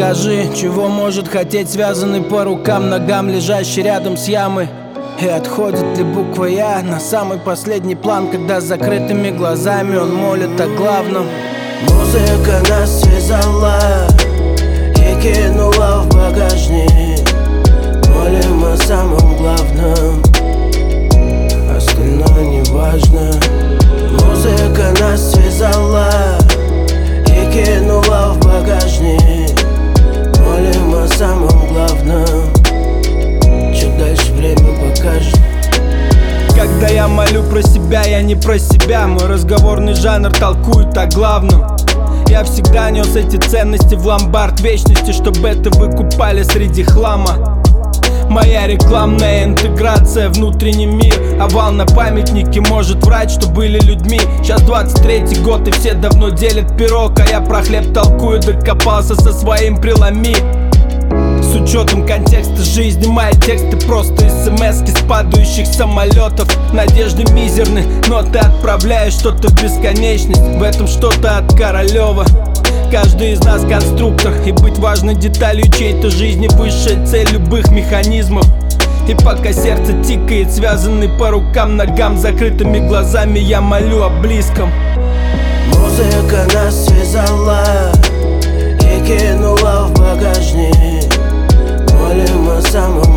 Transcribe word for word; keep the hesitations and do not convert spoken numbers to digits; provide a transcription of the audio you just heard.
Скажи, чего может хотеть связанный по рукам, ногам, лежащий рядом с ямой? И отходит ли буква «Я» на самый последний план, когда с закрытыми глазами он молит о главном? Музыка нас связала и кинула в багажник. Молим о самом главном, остальное не важно. Музыка нас связала и кинула в багажник. Молим о самом главном, чё дальше время покажет. Когда я молю про себя, я не про себя. Мой разговорный жанр толкует о главном. Я всегда нес эти ценности в ломбард вечности, чтобы это выкупали среди хлама. Моя рекламная интеграция, внутренний мир. Овал на памятнике может врать, что были людьми. Сейчас двадцать третий год и все давно делят пирог, а я про хлеб толкую, докопался со своим преломи. С учетом контекста жизни мои тексты просто смс-ки с падающих самолетов. Надежды мизерны, но ты отправляешь что-то в бесконечность. В этом что-то от Королева. Каждый из нас конструктор, и быть важной деталью чьей-то жизни высшая цель любых механизмов. И пока сердце тикает, связанный по рукам, ногам, закрытыми глазами, я молю о близком. Музыка нас связала и кинула в багажник. Молим о самом